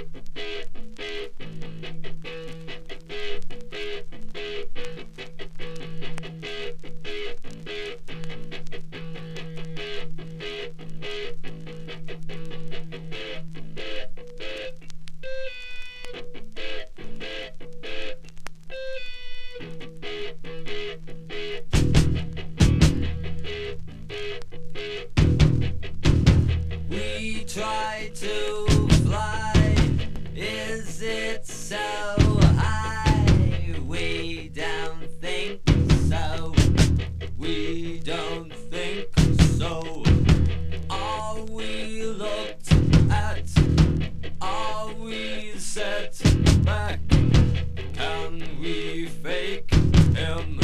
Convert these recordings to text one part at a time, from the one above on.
We try to fly, is it so high? We don't think so, we don't think so. Are we looked at? Are we set back? Can we fake him,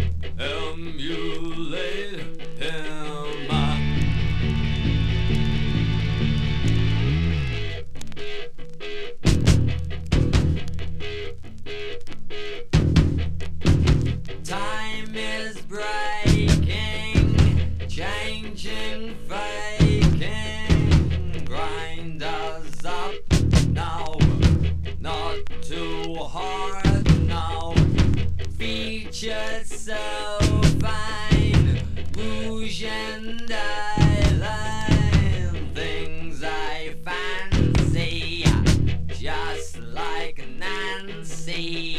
emulate him? Time is breaking, changing, faking. Grind us up now, not too hard now. Features so fine, rouge and eyeliner. Things I fancy, just like Nancy.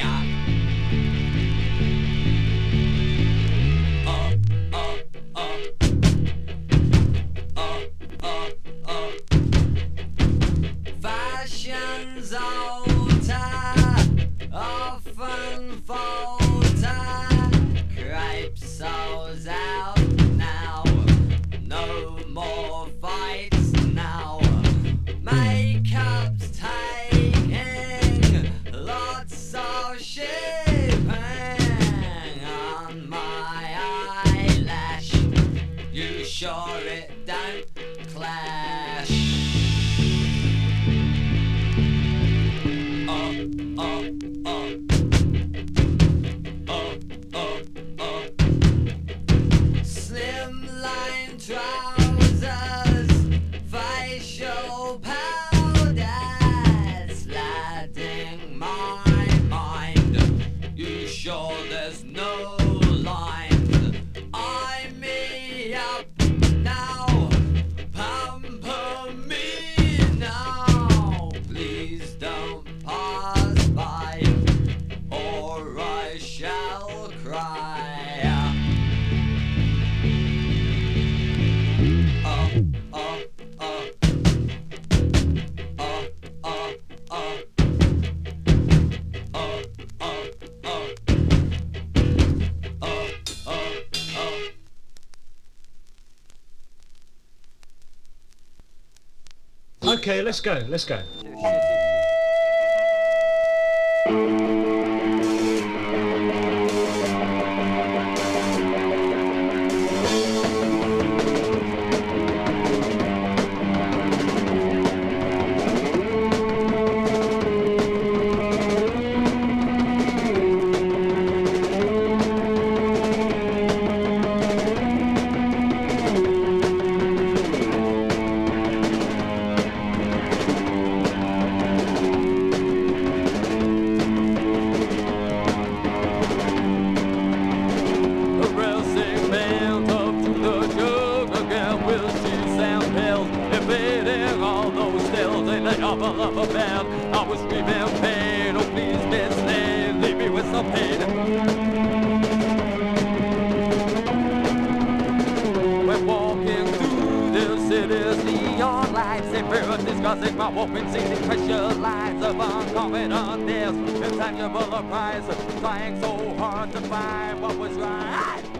Fashion's alter, often falter. Crepe sows out now, no more fights now. Makeup's taking lots of shipping on my eyelash. You sure it don't clash? Slimline trousers, facial powder, sliding my mind. You sure there's no line? Eye me up now, pamper me now. Please don't pass by, or I shall cry. Okay, let's go. I was screaming pain, oh please Miss Lane, leave me with some pain. We're walking through the city's neon lights, they mirror discussing my open seating pressure lines of unconfident days, intangible of price, trying so hard to find what was right.